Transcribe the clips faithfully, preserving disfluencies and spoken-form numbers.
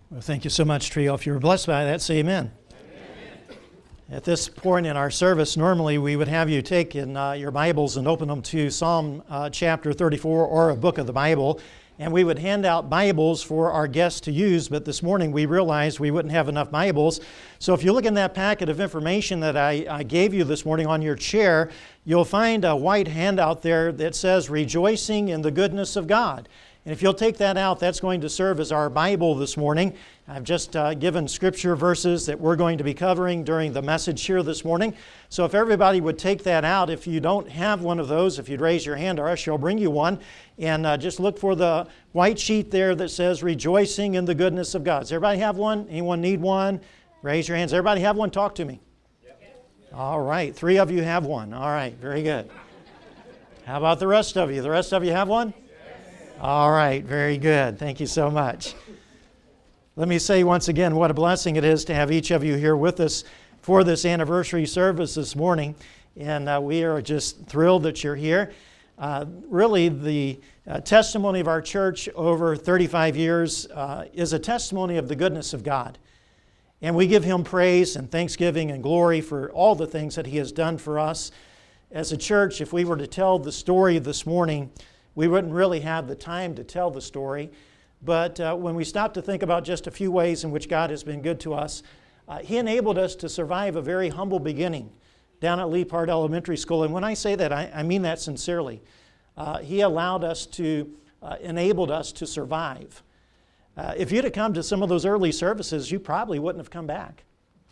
Well, thank you so much, Trio. If you were blessed by that, say amen. Amen. At this point in our service, normally we would have you take in uh, your Bibles and open them to Psalm uh, chapter thirty-four or a book of the Bible, and we would hand out Bibles for our guests to use, but this morning we realized we wouldn't have enough Bibles. So if you look in that packet of information that I, I gave you this morning on your chair, you'll find a white handout there that says, Rejoicing in the Goodness of God. And if you'll take that out, that's going to serve as our Bible this morning. I've just uh, given scripture verses that we're going to be covering during the message here this morning. So if everybody would take that out, if you don't have one of those, if you'd raise your hand, or I shall bring you one. And uh, just look for the white sheet there that says, Rejoicing in the Goodness of God. Does everybody have one? Anyone need one? Raise your hands. Everybody have one? Talk to me. Yep. All right. Three of you have one. All right. Very good. How about the rest of you? The rest of you have one? All right, very good. Thank you so much. Let me say once again what a blessing it is to have each of you here with us for this anniversary service this morning. And uh, we are just thrilled that you're here. Uh, really, the uh, testimony of our church over thirty-five years uh, is a testimony of the goodness of God. And we give Him praise and thanksgiving and glory for all the things that He has done for us. As a church, if we were to tell the story this morning, we wouldn't really have the time to tell the story, but uh, when we stop to think about just a few ways in which God has been good to us, uh, He enabled us to survive a very humble beginning down at Leapart Elementary School. And when I say that, I, I mean that sincerely. Uh, he allowed us to, uh, enabled us to survive. Uh, if you'd have come to some of those early services, you probably wouldn't have come back.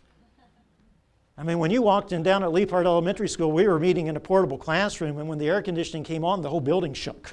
I mean, when you walked in down at Leapart Elementary School, we were meeting in a portable classroom, and when the air conditioning came on, the whole building shook.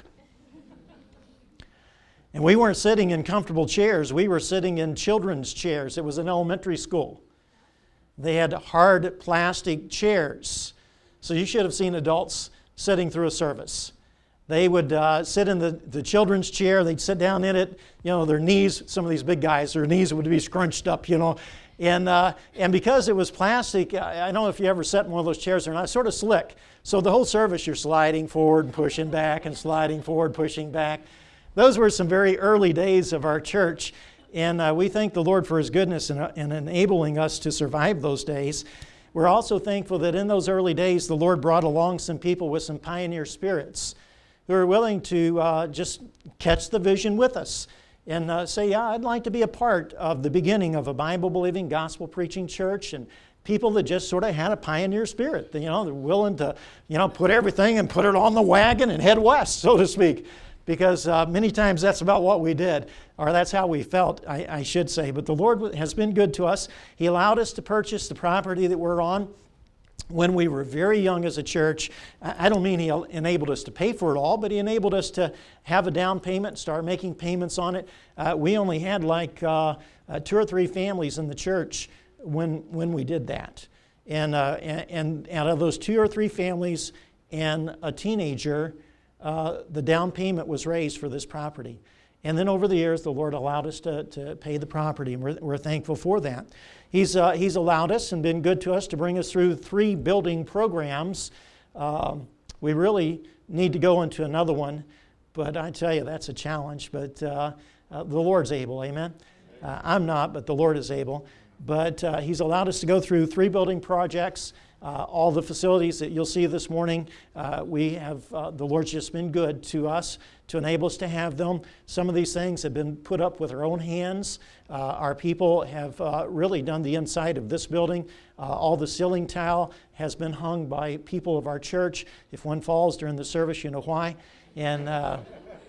And we weren't sitting in comfortable chairs. We were sitting in children's chairs. It was an elementary school. They had hard plastic chairs. So you should have seen adults sitting through a service. They would uh, sit in the, the children's chair. They'd sit down in it. You know, their knees, some of these big guys, their knees would be scrunched up, you know. And uh, and because it was plastic, I, I don't know if you ever sat in one of those chairs or not, it's sort of slick. So the whole service you're sliding forward and pushing back and sliding forward, pushing back. Those were some very early days of our church. And uh, we thank the Lord for His goodness in, in enabling us to survive those days. We're also thankful that in those early days, the Lord brought along some people with some pioneer spirits who are willing to uh, just catch the vision with us. And uh, say, yeah, I'd like to be a part of the beginning of a Bible-believing, gospel-preaching church, and people that just sort of had a pioneer spirit. You know, they're willing to, you know, put everything and put it on the wagon and head west, so to speak. Because uh, many times that's about what we did, or that's how we felt, I, I should say. But the Lord has been good to us. He allowed us to purchase the property that we're on when we were very young as a church. I don't mean He enabled us to pay for it all, but He enabled us to have a down payment, start making payments on it. Uh, we only had like uh, uh, two or three families in the church when when we did that. And, uh, and, and out of those two or three families and a teenager, uh, the down payment was raised for this property. And then over the years, the Lord allowed us to, to pay the property, and we're, we're thankful for that. He's, uh, he's allowed us and been good to us to bring us through three building programs. Um, we really need to go into another one, but I tell you, that's a challenge. But uh, uh, the Lord's able, amen? Uh, I'm not, but the Lord is able. But uh, He's allowed us to go through three building projects. Uh, all the facilities that you'll see this morning, uh, we have, uh, the Lord's just been good to us to enable us to have them. Some of these things have been put up with our own hands. Uh, our people have uh, really done the inside of this building. Uh, all the ceiling tile has been hung by people of our church. If one falls during the service, you know why. And uh,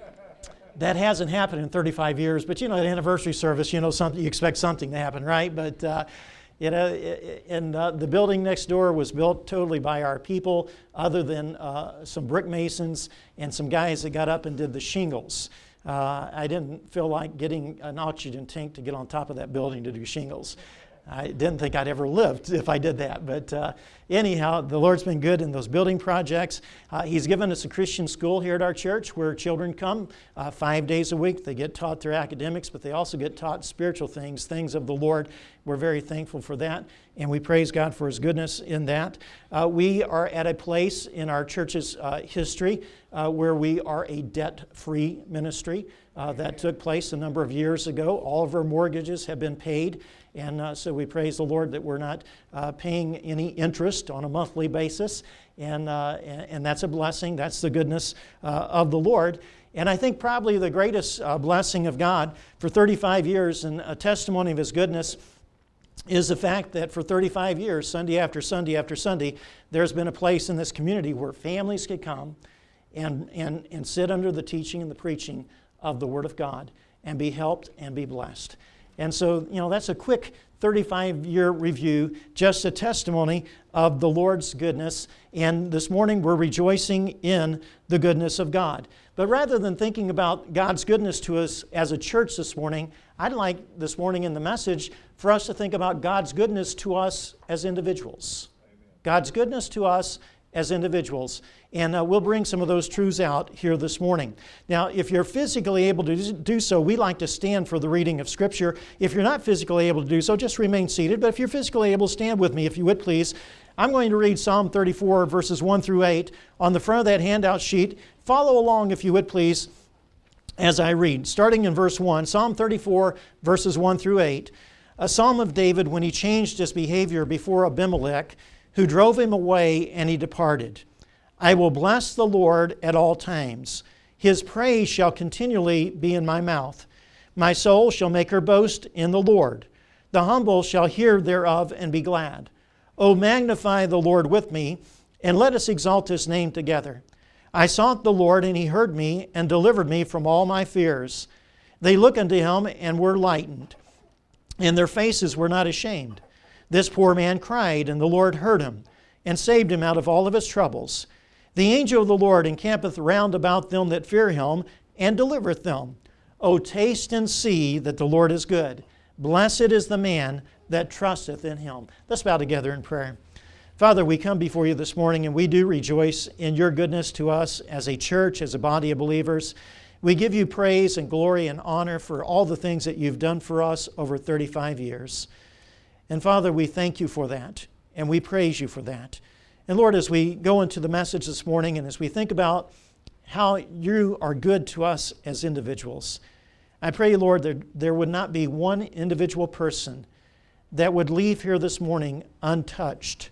that hasn't happened in thirty-five years, but you know, at anniversary service, you know, something, you expect something to happen, right? But uh, You know, and uh, the building next door was built totally by our people, other than uh, some brick masons and some guys that got up and did the shingles. Uh, I didn't feel like getting an oxygen tank to get on top of that building to do shingles. I didn't think I'd ever lived if I did that. But uh, anyhow, the Lord's been good in those building projects. Uh, he's given us a Christian school here at our church where children come uh, five days a week. They get taught their academics, but they also get taught spiritual things, things of the Lord. We're very thankful for that, and we praise God for His goodness in that. Uh, we are at a place in our church's uh, history uh, where we are a debt-free ministry. Uh, that took place a number of years ago. All of our mortgages have been paid, and uh, so we praise the Lord that we're not uh, paying any interest on a monthly basis, and, uh, and, and that's a blessing. That's the goodness uh, of the Lord. And I think probably the greatest uh, blessing of God for thirty-five years and a testimony of His goodness is the fact that for thirty-five years, Sunday after Sunday after Sunday, there's been a place in this community where families could come and, and, and sit under the teaching and the preaching of the Word of God and be helped and be blessed. And so, you know, that's a quick thirty-five-year review, just a testimony of the Lord's goodness. And this morning we're rejoicing in the goodness of God. But rather than thinking about God's goodness to us as a church this morning, I'd like this morning in the message for us to think about God's goodness to us as individuals. Amen. God's goodness to us as individuals. And uh, we'll bring some of those truths out here this morning. Now, if you're physically able to do so, we like to stand for the reading of Scripture. If you're not physically able to do so, just remain seated. But if you're physically able, stand with me, if you would please. I'm going to read Psalm thirty-four, verses one through eight. On the front of that handout sheet, follow along, if you would please, as I read. Starting in verse one, Psalm thirty-four, verses one through eight. A psalm of David when he changed his behavior before Abimelech, who drove him away, and he departed. I will bless the Lord at all times. His praise shall continually be in my mouth. My soul shall make her boast in the Lord. The humble shall hear thereof and be glad. O magnify the Lord with me, and let us exalt His name together. I sought the Lord, and He heard me, and delivered me from all my fears. They looked unto Him, and were lightened, and their faces were not ashamed. This poor man cried, and the Lord heard him, and saved him out of all of his troubles. The angel of the Lord encampeth round about them that fear Him, and delivereth them. O taste and see that the Lord is good. Blessed is the man that trusteth in Him. Let's bow together in prayer. Father, we come before You this morning, and we do rejoice in Your goodness to us as a church, as a body of believers. We give You praise and glory and honor for all the things that You've done for us over thirty-five years. And Father, we thank You for that, and we praise You for that. And Lord, as we go into the message this morning, and as we think about how You are good to us as individuals, I pray, Lord, that there would not be one individual person that would leave here this morning untouched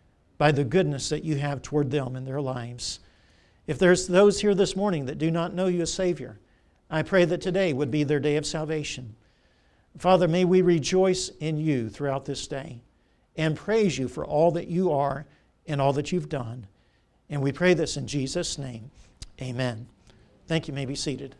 by the goodness that You have toward them in their lives. If there's those here this morning that do not know You as Savior, I pray that today would be their day of salvation. Father, may we rejoice in You throughout this day and praise You for all that You are and all that You've done. And we pray this in Jesus' name. Amen. Thank you. You may be seated.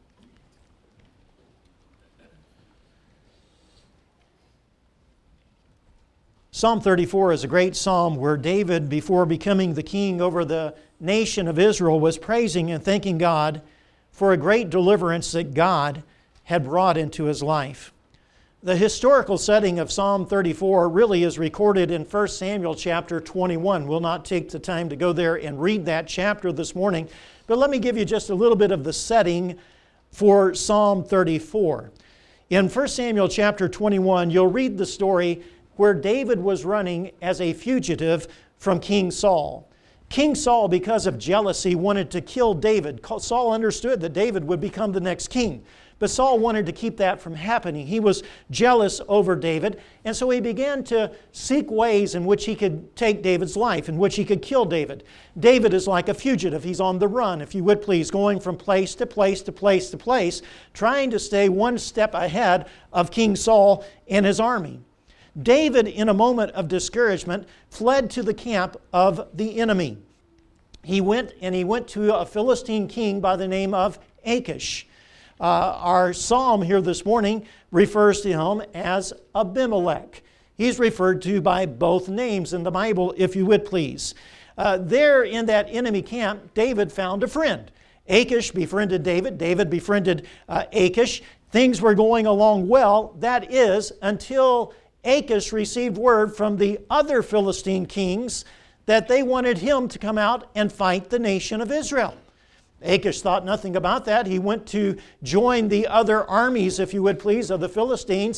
Psalm thirty-four is a great psalm where David, before becoming the king over the nation of Israel, was praising and thanking God for a great deliverance that God had brought into his life. The historical setting of Psalm thirty-four really is recorded in First Samuel chapter twenty-one. We'll not take the time to go there and read that chapter this morning, but let me give you just a little bit of the setting for Psalm thirty-four. In First Samuel chapter twenty-one, you'll read the story where David was running as a fugitive from King Saul. King Saul, because of jealousy, wanted to kill David. Saul understood that David would become the next king. But Saul wanted to keep that from happening. He was jealous over David, and so he began to seek ways in which he could take David's life, in which he could kill David. David is like a fugitive. He's on the run, if you would please, going from place to place to place to place, trying to stay one step ahead of King Saul and his army. David, in a moment of discouragement, fled to the camp of the enemy. He went and he went to a Philistine king by the name of Achish. Uh, our psalm here this morning refers to him as Abimelech. He's referred to by both names in the Bible, if you would please. Uh, there in that enemy camp, David found a friend. Achish befriended David. David befriended uh, Achish. Things were going along well. That is, until Achish received word from the other Philistine kings that they wanted him to come out and fight the nation of Israel. Achish thought nothing about that. He went to join the other armies, if you would please, of the Philistines.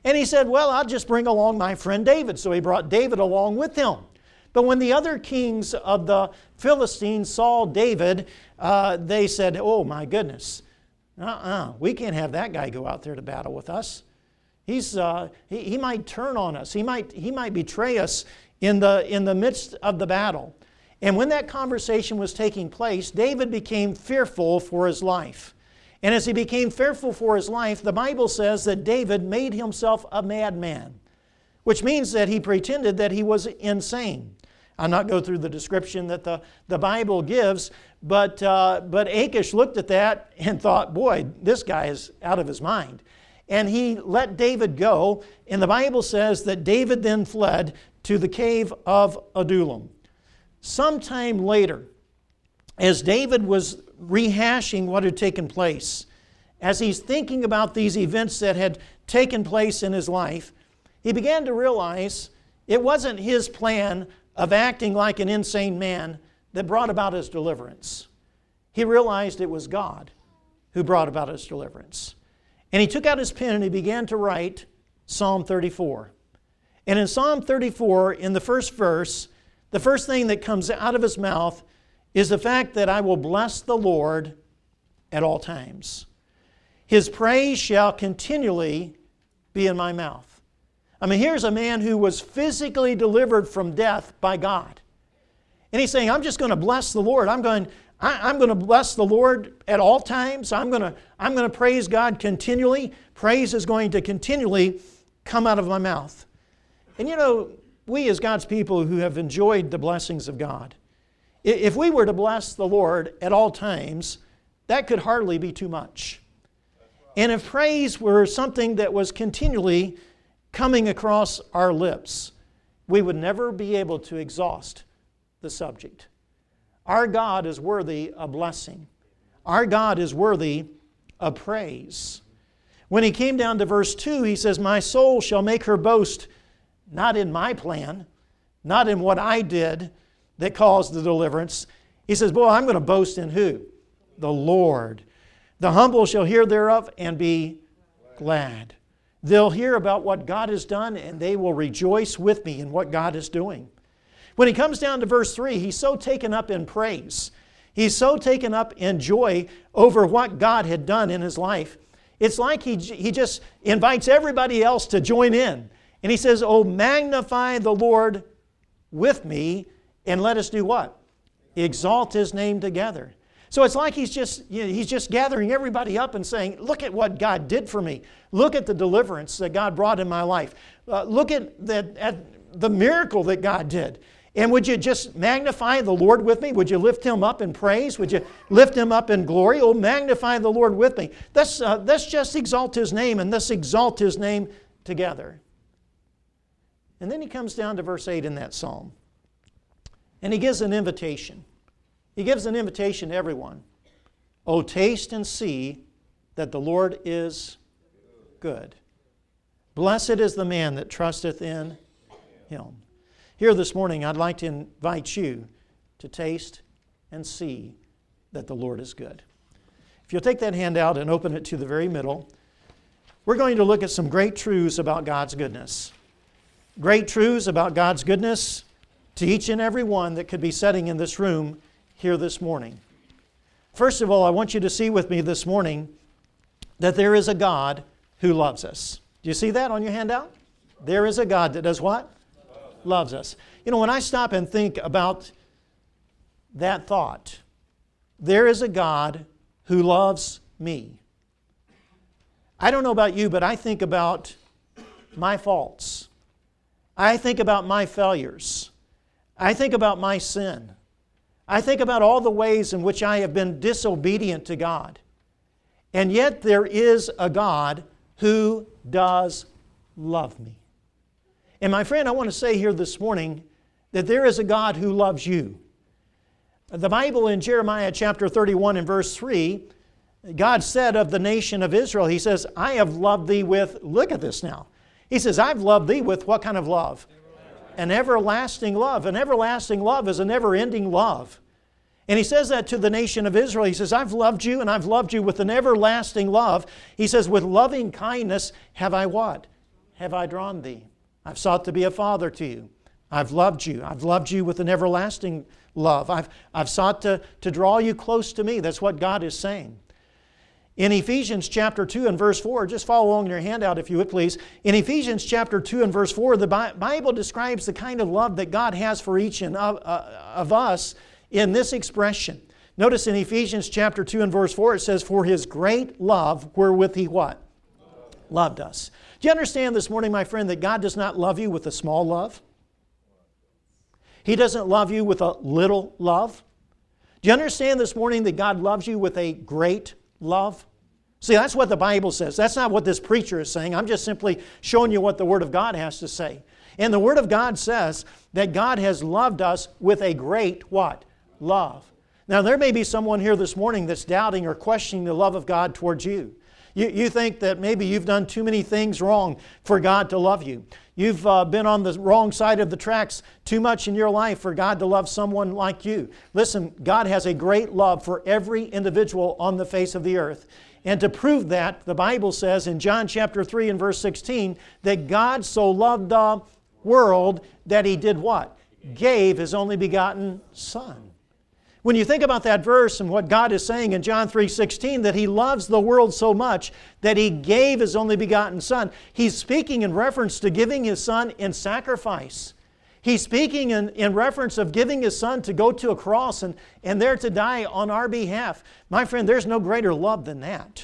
And he said, well, I'll just bring along my friend David. So he brought David along with him. But when the other kings of the Philistines saw David, uh, they said, oh my goodness, uh-uh, we can't have that guy go out there to battle with us. He's, uh, he, he might turn on us. He might, he might betray us in the, in the midst of the battle. And when that conversation was taking place, David became fearful for his life. And as he became fearful for his life, the Bible says that David made himself a madman, which means that he pretended that he was insane. I'll not go through the description that the, the Bible gives, but, uh, but Achish looked at that and thought, boy, this guy is out of his mind. And he let David go, and the Bible says that David then fled to the cave of Adullam. Sometime later, as David was rehashing what had taken place, as he's thinking about these events that had taken place in his life, he began to realize it wasn't his plan of acting like an insane man that brought about his deliverance. He realized it was God who brought about his deliverance. And he took out his pen and he began to write Psalm thirty-four. And in Psalm thirty-four, in the first verse, the first thing that comes out of his mouth is the fact that I will bless the Lord at all times. His praise shall continually be in my mouth. I mean, here's a man who was physically delivered from death by God. And he's saying, I'm just going to bless the Lord. I'm going, I, I'm going to bless the Lord at all times. I'm going to, I'm going to praise God continually. Praise is going to continually come out of my mouth. And you know, we as God's people who have enjoyed the blessings of God, if we were to bless the Lord at all times, that could hardly be too much. And if praise were something that was continually coming across our lips, we would never be able to exhaust the subject. Our God is worthy of blessing. Our God is worthy of praise. When he came down to verse two, he says, my soul shall make her boast, not in my plan, not in what I did that caused the deliverance. He says, boy, I'm going to boast in who? The Lord. The humble shall hear thereof and be glad. They'll hear about what God has done and they will rejoice with me in what God is doing. When he comes down to verse three, he's so taken up in praise. He's so taken up in joy over what God had done in his life. It's like he, he just invites everybody else to join in. And he says, oh, magnify the Lord with me, and let us do what? Exalt His name together. So it's like he's just, you know, he's just gathering everybody up and saying, look at what God did for me. Look at the deliverance that God brought in my life. Uh, look at the, at the miracle that God did. And would you just magnify the Lord with me? Would you lift Him up in praise? Would you lift Him up in glory? Oh, magnify the Lord with me. Let's, uh, let's just exalt His name, and let's exalt His name together. And then he comes down to verse eight in that psalm. And he gives an invitation. He gives an invitation to everyone. Oh, taste and see that the Lord is good. Blessed is the man that trusteth in Him. Here this morning, I'd like to invite you to taste and see that the Lord is good. If you'll take that handout and open it to the very middle, we're going to look at some great truths about God's goodness. Great truths about God's goodness to each and every one that could be sitting in this room here this morning. First of all, I want you to see with me this morning that there is a God who loves us. Do you see that on your handout? There is a God that does what? Loves us. You know, when I stop and think about that thought, there is a God who loves me. I don't know about you, but I think about my faults. I think about my failures. I think about my sin. I think about all the ways in which I have been disobedient to God. And yet there is a God who does love me. And my friend, I want to say here this morning that there is a God who loves you. The Bible in Jeremiah chapter thirty-one and verse three, God said of the nation of Israel, He says, I have loved thee with, look at this now. He says, I've loved thee with what kind of love? An everlasting love. An everlasting love is a never-ending love. And He says that to the nation of Israel. He says, I've loved you and I've loved you with an everlasting love. He says, with loving kindness have I what? have I drawn thee. I've sought to be a father to you. I've loved you. I've loved you with an everlasting love. I've, I've sought to, to draw you close to me. That's what God is saying. In Ephesians chapter two and verse four, just follow along in your handout if you would please. In Ephesians chapter two and verse four, the Bible describes the kind of love that God has for each and of, uh, of us in this expression. Notice in Ephesians chapter two and verse four, it says, for His great love wherewith He what? Loved us. Do you understand this morning, my friend, that God does not love you with a small love? He doesn't love you with a little love. Do you understand this morning that God loves you with a great love? See, that's what the Bible says. That's not what this preacher is saying. I'm just simply showing you what the Word of God has to say. And the Word of God says that God has loved us with a great what? Love. Now, there may be someone here this morning that's doubting or questioning the love of God towards you. You, you think that maybe you've done too many things wrong for God to love you. You've uh, been on the wrong side of the tracks too much in your life for God to love someone like you. Listen, God has a great love for every individual on the face of the earth. And to prove that, the Bible says in John chapter three and verse sixteen, that God so loved the world that He did what? Gave His only begotten Son. When you think about that verse and what God is saying in John three sixteen, that He loves the world so much that He gave His only begotten Son, He's speaking in reference to giving His Son in sacrifice. He's speaking in, in reference of giving His Son to go to a cross and, and there to die on our behalf. My friend, there's no greater love than that.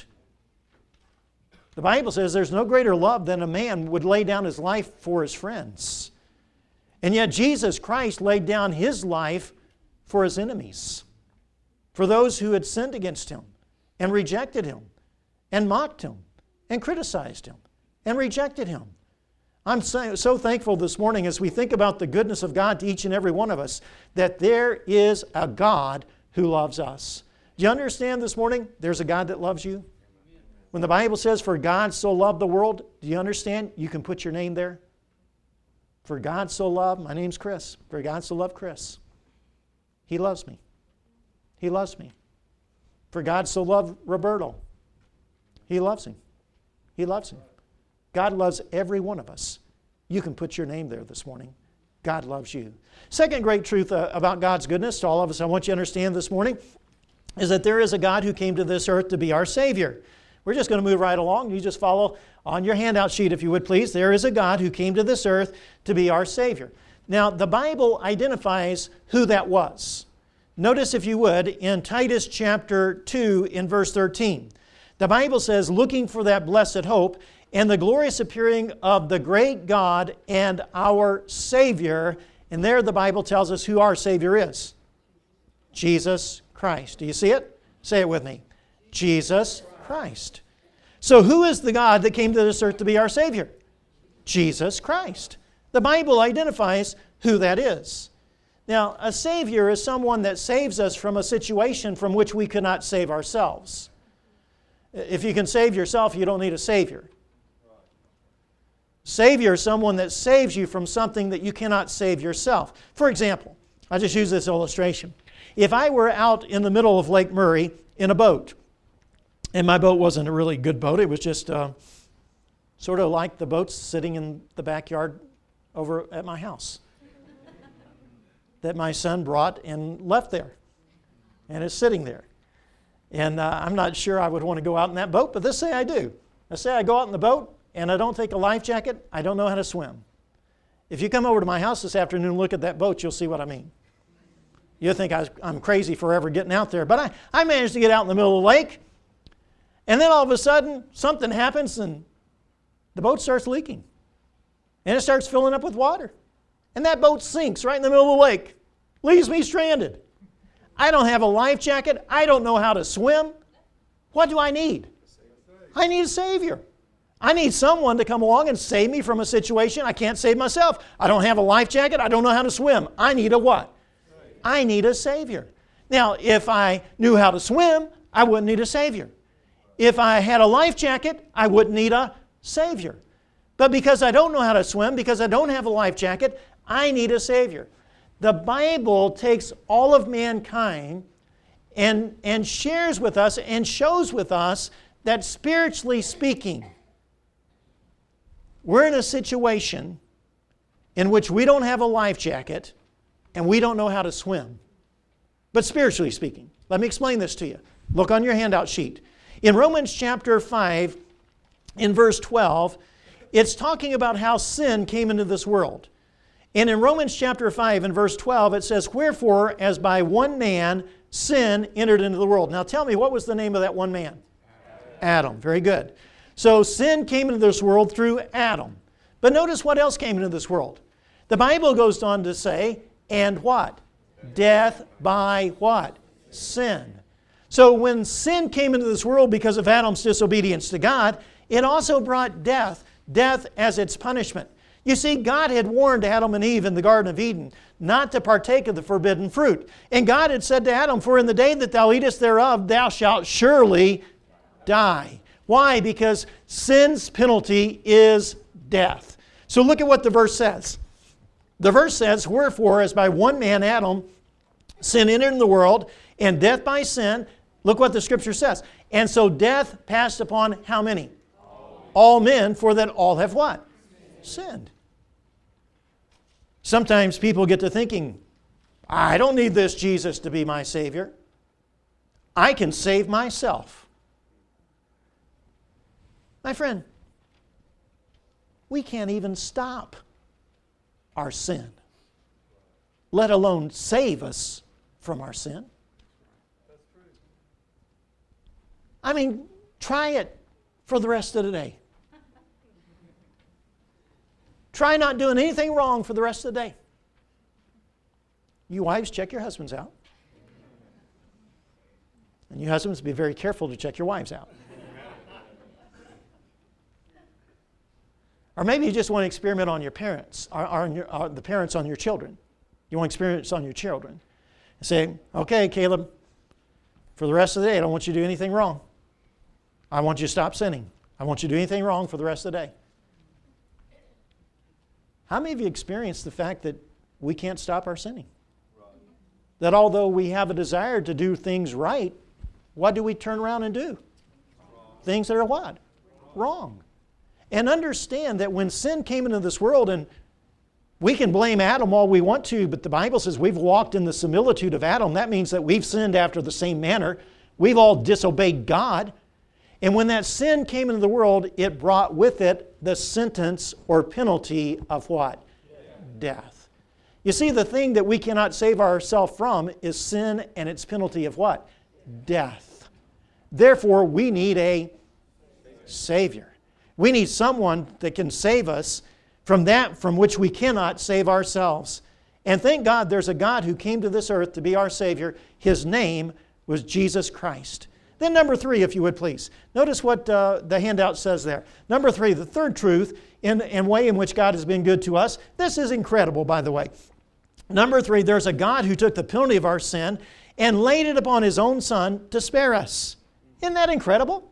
The Bible says there's no greater love than a man would lay down his life for his friends. And yet Jesus Christ laid down His life for His enemies, for those who had sinned against Him and rejected Him and mocked Him and criticized Him and rejected Him. I'm so, so thankful this morning as we think about the goodness of God to each and every one of us, that there is a God who loves us. Do you understand this morning? There's a God that loves you. When the Bible says, for God so loved the world, do you understand? You can put your name there. For God so loved, my name's Chris. For God so loved Chris. He loves me. He loves me. For God so loved Roberto. He loves him. He loves him. God loves every one of us. You can put your name there this morning. God loves you. Second great truth uh, about God's goodness to all of us I want you to understand this morning is that there is a God who came to this earth to be our Savior. We're just going to move right along. You just follow on your handout sheet if you would please. There is a God who came to this earth to be our Savior. Now, the Bible identifies who that was. Notice, if you would, in Titus chapter two in verse thirteen. The Bible says, looking for that blessed hope and the glorious appearing of the great God and our Savior. And there the Bible tells us who our Savior is. Jesus Christ. Do you see it? Say it with me. Jesus Christ. So who is the God that came to this earth to be our Savior? Jesus Christ. The Bible identifies who that is. Now, a Savior is someone that saves us from a situation from which we cannot save ourselves. If you can save yourself, you don't need a Savior. Savior is someone that saves you from something that you cannot save yourself. For example, I'll just use this illustration. If I were out in the middle of Lake Murray in a boat, and my boat wasn't a really good boat, it was just uh, sort of like the boats sitting in the backyard over at my house that my son brought and left there, and it's sitting there. And uh, I'm not sure I would want to go out in that boat, but let's say I do. Let's say I go out in the boat, and I don't take a life jacket, I don't know how to swim. If you come over to my house this afternoon and look at that boat, you'll see what I mean. You'll think I was, I'm crazy for ever getting out there. But I, I managed to get out in the middle of the lake, and then all of a sudden, something happens, and the boat starts leaking. And it starts filling up with water. And that boat sinks right in the middle of the lake, leaves me stranded. I don't have a life jacket. I don't know how to swim. What do I need? I need a Savior. I need someone to come along and save me from a situation I can't save myself. I don't have a life jacket. I don't know how to swim. I need a what? I need a Savior. Now, if I knew how to swim, I wouldn't need a Savior. If I had a life jacket, I wouldn't need a Savior. But because I don't know how to swim, because I don't have a life jacket, I need a Savior. The Bible takes all of mankind and, and shares with us and shows with us that spiritually speaking, we're in a situation in which we don't have a life jacket and we don't know how to swim. But spiritually speaking, let me explain this to you. Look on your handout sheet. In Romans chapter five, in verse twelve, it's talking about how sin came into this world. And in Romans chapter five, in verse twelve, it says, "Wherefore, as by one man sin entered into the world." Now tell me, what was the name of that one man? Adam. Adam. Very good. So sin came into this world through Adam. But notice what else came into this world. The Bible goes on to say, and what? Death by what? Sin. So when sin came into this world because of Adam's disobedience to God, it also brought death, death as its punishment. You see, God had warned Adam and Eve in the Garden of Eden not to partake of the forbidden fruit. And God had said to Adam, "For in the day that thou eatest thereof, thou shalt surely die." Why? Because sin's penalty is death. So look at what the verse says. The verse says, "Wherefore, as by one man, Adam, sin entered in the world, and death by sin," look what the Scripture says. "And so death passed upon" how many? All, all men, for that all have what? Sinned. Sometimes people get to thinking, I don't need this Jesus to be my Savior. I can save myself. My friend, we can't even stop our sin, let alone save us from our sin. I mean, try it for the rest of the day. Try not doing anything wrong for the rest of the day. You wives, check your husbands out. And you husbands, be very careful to check your wives out. Or maybe you just want to experiment on your parents, or, or, on your, or the parents on your children. You want to experience on your children. And say, okay, Caleb, for the rest of the day, I don't want you to do anything wrong. I want you to stop sinning. I want you to do anything wrong for the rest of the day. How many of you experienced the fact that we can't stop our sinning? Right. That although we have a desire to do things right, what do we turn around and do? Wrong. Things that are what? Wrong. Wrong. And understand that when sin came into this world, and we can blame Adam all we want to, but the Bible says we've walked in the similitude of Adam. That means that we've sinned after the same manner. We've all disobeyed God. And when that sin came into the world, it brought with it the sentence or penalty of what? Death. You see, the thing that we cannot save ourselves from is sin and its penalty of what? Death. Therefore, we need a Savior. We need someone that can save us from that from which we cannot save ourselves. And thank God there's a God who came to this earth to be our Savior. His name was Jesus Christ. Then number three, if you would please. Notice what uh, the handout says there. Number three, the third truth in and way in which God has been good to us. This is incredible, by the way. Number three, there's a God who took the penalty of our sin and laid it upon His own Son to spare us. Isn't that incredible?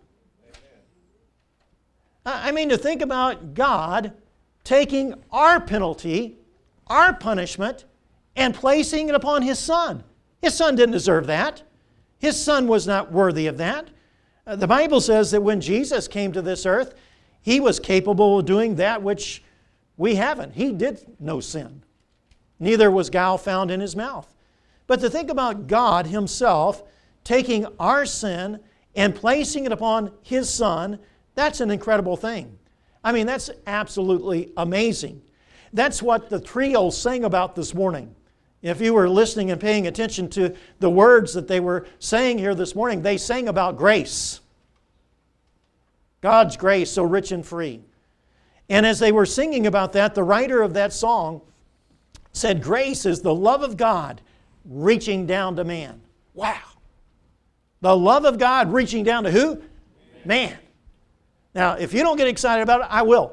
I mean, to think about God taking our penalty, our punishment, and placing it upon His Son. His Son didn't deserve that. His Son was not worthy of that. Uh, the Bible says that when Jesus came to this earth, He was capable of doing that which we haven't. He did no sin. Neither was guile found in His mouth. But to think about God Himself taking our sin and placing it upon His Son, that's an incredible thing. I mean, that's absolutely amazing. That's what the trio sang about this morning. If you were listening and paying attention to the words that they were saying here this morning, they sang about grace. God's grace, so rich and free. And as they were singing about that, the writer of that song said, grace is the love of God reaching down to man. Wow. The love of God reaching down to who? Man. Now, if you don't get excited about it, I will.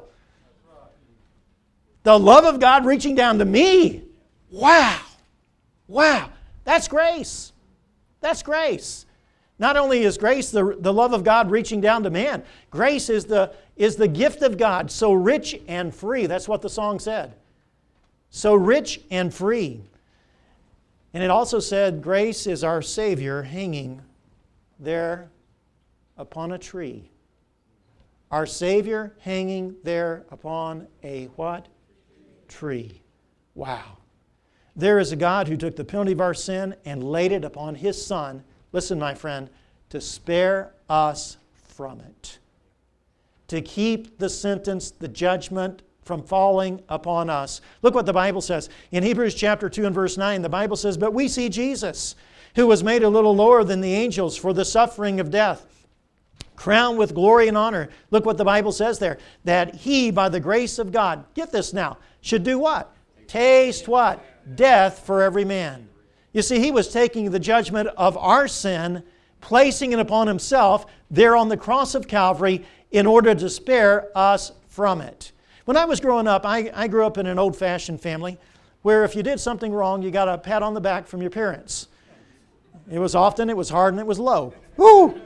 The love of God reaching down to me. Wow. Wow. That's grace. That's grace. Not only is grace the, the love of God reaching down to man, grace is the, is the gift of God, so rich and free. That's what the song said. So rich and free. And it also said, grace is our Savior hanging there upon a tree. Our Savior hanging there upon a what? Tree. Wow. There is a God who took the penalty of our sin and laid it upon His Son, listen, my friend, to spare us from it. To keep the sentence, the judgment from falling upon us. Look what the Bible says. In Hebrews chapter two and verse nine, the Bible says, "But we see Jesus, who was made a little lower than the angels for the suffering of death, crowned with glory and honor." Look what the Bible says there. That He, by the grace of God, get this now, should do what? Taste what? Death for every man. You see, He was taking the judgment of our sin, placing it upon Himself there on the cross of Calvary in order to spare us from it. When I was growing up, I, I grew up in an old-fashioned family where if you did something wrong, you got a pat on the back from your parents. It was often, it was hard, and it was low. Woo!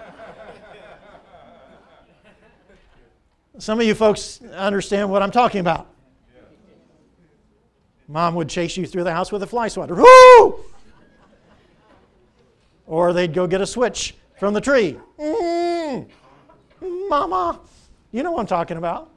Some of you folks understand what I'm talking about. Mom would chase you through the house with a fly swatter. Woo! Or they'd go get a switch from the tree. Mm, Mama! You know what I'm talking about.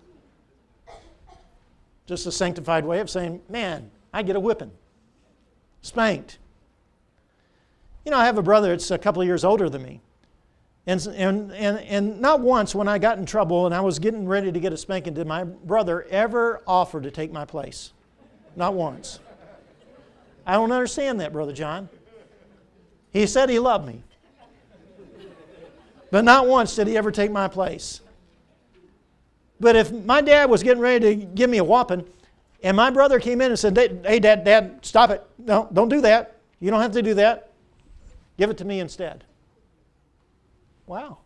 Just a sanctified way of saying, man, I get a whipping. Spanked. You know, I have a brother that's a couple of years older than me. And, and, and, and not once when I got in trouble and I was getting ready to get a spanking did my brother ever offer to take my place. Not once. I don't understand that, Brother John. He said he loved me. But not once did he ever take my place. But if my dad was getting ready to give me a whopping, and my brother came in and said, "Hey, Dad, Dad, stop it. No, don't do that. You don't have to do that. Give it to me instead." Wow.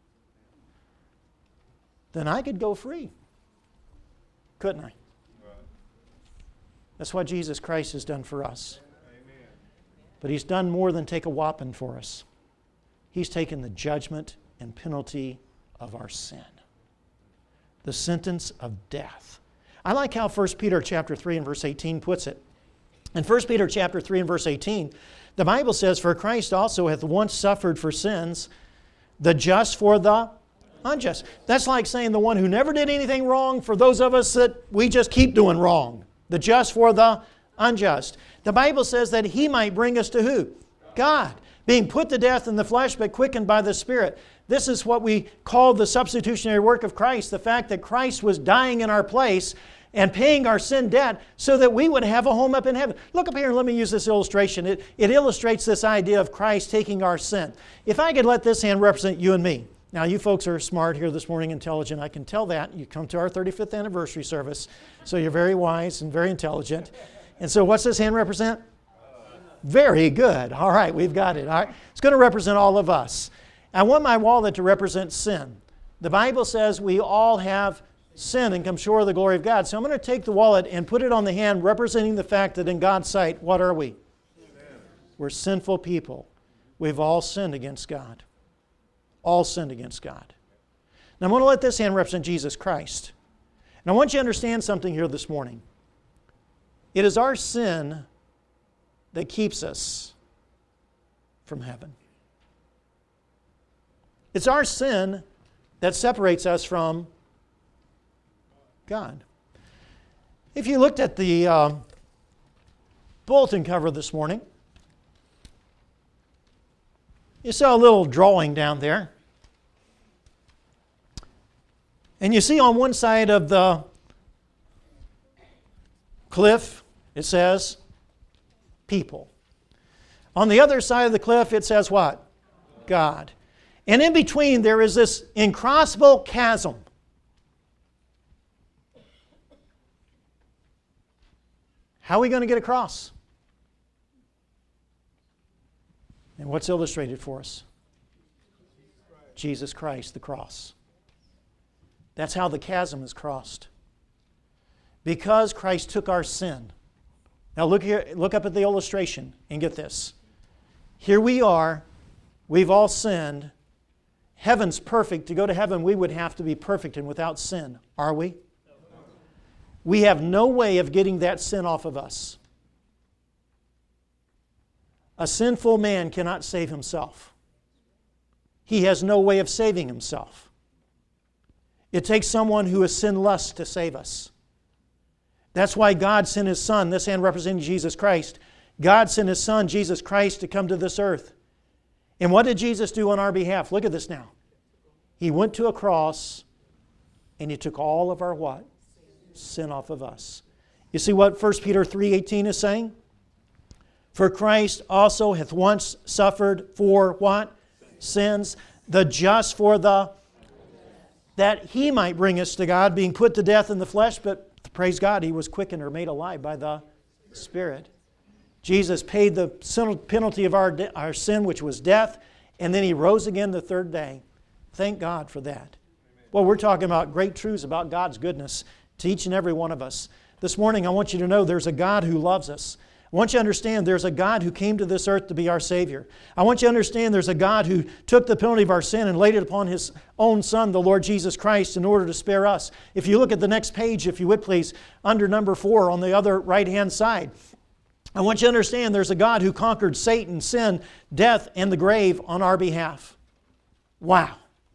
Then I could go free. Couldn't I? That's what Jesus Christ has done for us. But He's done more than take a whopping for us. He's taken the judgment and penalty of our sin. The sentence of death. I like how First Peter chapter three and verse eighteen puts it. In First Peter chapter three and verse eighteen, the Bible says, "For Christ also hath once suffered for sins, the just for the unjust." That's like saying the one who never did anything wrong for those of us that we just keep doing wrong. The just for the unjust. The Bible says that He might bring us to who? God. Being put to death in the flesh but quickened by the Spirit. This is what we call the substitutionary work of Christ. The fact that Christ was dying in our place and paying our sin debt so that we would have a home up in heaven. Look up here and let me use this illustration. It, it illustrates this idea of Christ taking our sin. If I could let this hand represent you and me. Now, you folks are smart here this morning, intelligent. I can tell that. You come to our thirty-fifth anniversary service, so you're very wise and very intelligent. And so what's this hand represent? Very good. All right, we've got it. All right. It's going to represent all of us. I want my wallet to represent sin. The Bible says we all have sin and come short of the glory of God. So I'm going to take the wallet and put it on the hand representing the fact that in God's sight, what are we? Amen. We're sinful people. We've all sinned against God. All sinned against God. Now I'm going to let this hand represent Jesus Christ. And I want you to understand something here this morning. It is our sin that keeps us from heaven. It's our sin that separates us from God. If you looked at the uh, bulletin cover this morning, you saw a little drawing down there. And you see on one side of the cliff, it says people. On the other side of the cliff, it says what? God. And in between, there is this incrossable chasm. How are we going to get across? And what's illustrated for us? Jesus Christ, the cross. That's how the chasm is crossed. Because Christ took our sin. Now look here, look up at the illustration and get this. Here we are, we've all sinned. Heaven's perfect. To go to heaven, we would have to be perfect and without sin. Are we? We have no way of getting that sin off of us. A sinful man cannot save himself. He has no way of saving himself. It takes someone who is sinless to save us. That's why God sent His Son, this hand representing Jesus Christ. God sent His Son, Jesus Christ, to come to this earth. And what did Jesus do on our behalf? Look at this now. He went to a cross and He took all of our what? Sin off of us. You see what First Peter three eighteen is saying? For Christ also hath once suffered for what? Sins. The just for the... that He might bring us to God, being put to death in the flesh, but praise God, He was quickened or made alive by the Spirit. Jesus paid the penalty of our, our sin, which was death, and then He rose again the third day. Thank God for that. Amen. Well, we're talking about great truths about God's goodness to each and every one of us. This morning, I want you to know there's a God who loves us. I want you to understand there's a God who came to this earth to be our Savior. I want you to understand there's a God who took the penalty of our sin and laid it upon His own Son, the Lord Jesus Christ, in order to spare us. If you look at the next page, if you would please, under number four on the other right-hand side, I want you to understand there's a God who conquered Satan, sin, death, and the grave on our behalf. Wow.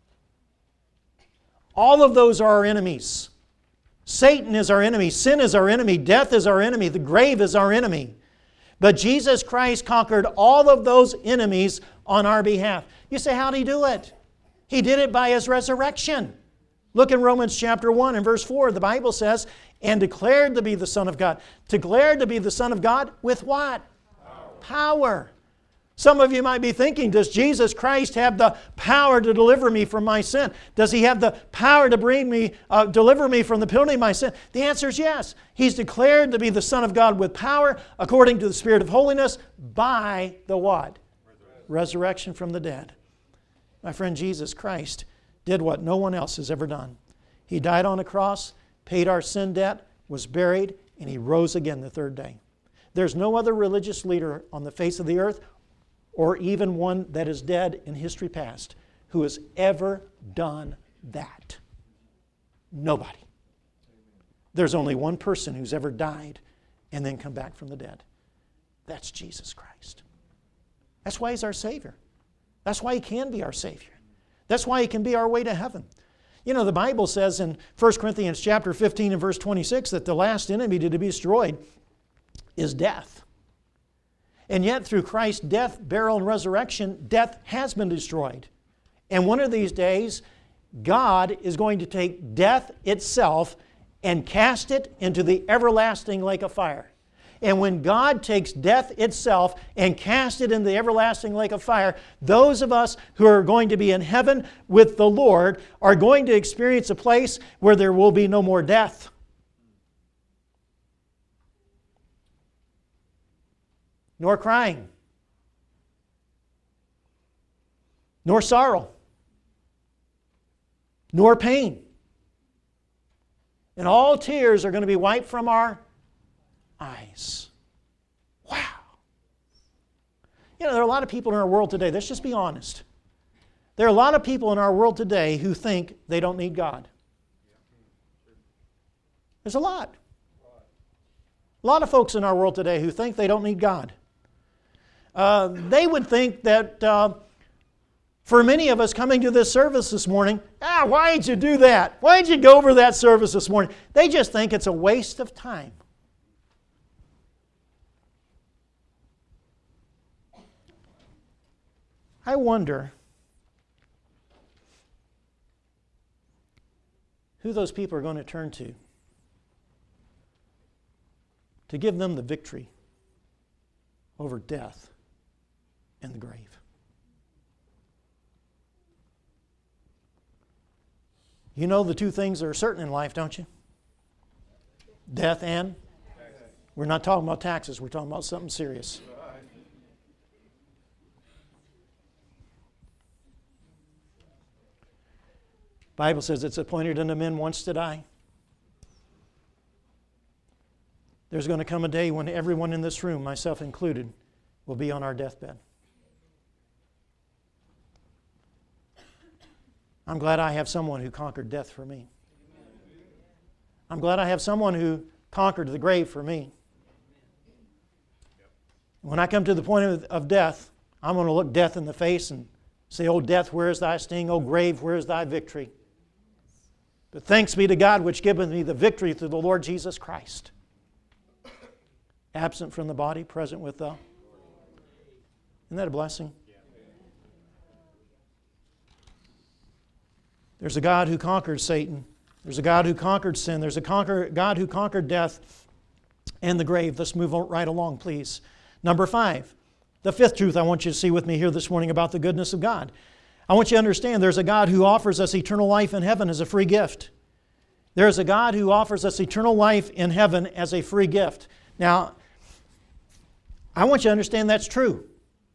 All of those are our enemies. Satan is our enemy. Sin is our enemy. Death is our enemy. The grave is our enemy. But Jesus Christ conquered all of those enemies on our behalf. You say, how did He do it? He did it by His resurrection. Look in Romans chapter one and verse four. The Bible says, and declared to be the Son of God. Declared to be the Son of God with what? Power. Power. Some of you might be thinking, does Jesus Christ have the power to deliver me from my sin? Does He have the power to bring me, uh, deliver me from the penalty of my sin? The answer is yes. He's declared to be the Son of God with power according to the Spirit of holiness by the what? Resurrection, Resurrection from the dead. My friend, Jesus Christ did what no one else has ever done. He died on a cross, paid our sin debt, was buried, and He rose again the third day. There's no other religious leader on the face of the earth, or even one that is dead in history past, who has ever done that. Nobody. There's only one person who's ever died and then come back from the dead. That's Jesus Christ. That's why He's our Savior. That's why He can be our Savior. That's why He can be our way to heaven. You know, the Bible says in First Corinthians chapter fifteen and verse twenty-six that the last enemy to be destroyed is death. And yet, through Christ's death, burial, and resurrection, death has been destroyed. And one of these days, God is going to take death itself and cast it into the everlasting lake of fire. And when God takes death itself and casts it into the everlasting lake of fire, those of us who are going to be in heaven with the Lord are going to experience a place where there will be no more death. Nor crying, nor sorrow, nor pain. And all tears are going to be wiped from our eyes. Wow. You know, there are a lot of people in our world today, let's just be honest. There are a lot of people in our world today who think they don't need God. There's a lot. A lot of folks in our world today who think they don't need God. Uh, they would think that uh, for many of us coming to this service this morning, ah, why did you do that? Why did you go over that service this morning? They just think it's a waste of time. I wonder who those people are going to turn to to give them the victory over death and the grave. You know the two things that are certain in life, don't you? Death and? We're not talking about taxes. We're talking about something serious. The Bible says it's appointed unto men once to die. There's going to come a day when everyone in this room, myself included, will be on our deathbed. I'm glad I have someone who conquered death for me. I'm glad I have someone who conquered the grave for me. When I come to the point of, of death, I'm going to look death in the face and say, "Oh, death, where is thy sting? Oh, grave, where is thy victory?" But thanks be to God which giveth me the victory through the Lord Jesus Christ. Absent from the body, present with the... Isn't that a blessing? There's a God who conquered Satan. There's a God who conquered sin. There's a conquer, God who conquered death and the grave. Let's move right along, please. Number five, the fifth truth I want you to see with me here this morning about the goodness of God. I want you to understand there's a God who offers us eternal life in heaven as a free gift. There's a God who offers us eternal life in heaven as a free gift. Now, I want you to understand that's true.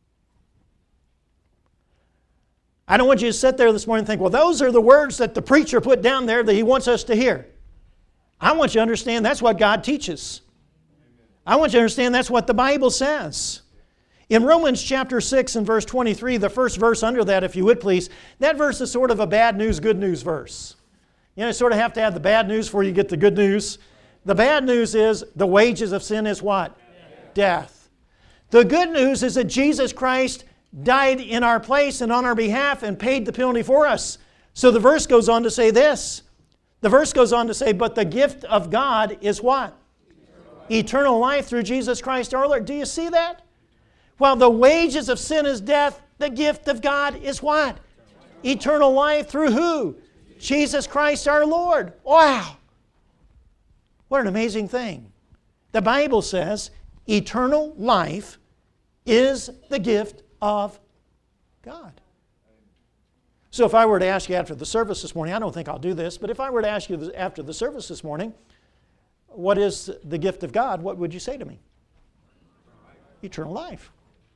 I don't want you to sit there this morning and think, well, those are the words that the preacher put down there that he wants us to hear. I want you to understand that's what God teaches. I want you to understand that's what the Bible says. In Romans chapter six and verse twenty-three, the first verse under that, if you would please, that verse is sort of a bad news, good news verse. You know, you sort of have to have the bad news before you get the good news. The bad news is the wages of sin is what? Death. Death. The good news is that Jesus Christ died in our place and on our behalf and paid the penalty for us. So the verse goes on to say this. The verse goes on to say, but the gift of God is what? Eternal life, Eternal life through Jesus Christ our Lord. Do you see that? While the wages of sin is death, the gift of God is what? Eternal, Eternal life through who? Jesus Christ our Lord. Wow! What an amazing thing. The Bible says eternal life is the gift of God. So if I were to ask you after the service this morning, I don't think I'll do this, but if I were to ask you after the service this morning, what is the gift of God, what would you say to me? Eternal life.